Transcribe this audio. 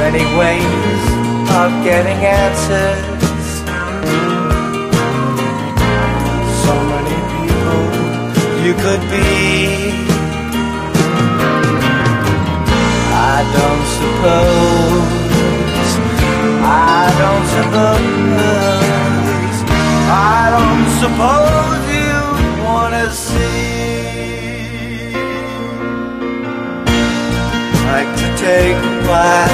many ways of getting answers. So many people you could be. I don't suppose, I don't suppose, I don't suppose you wanna see. Like to take my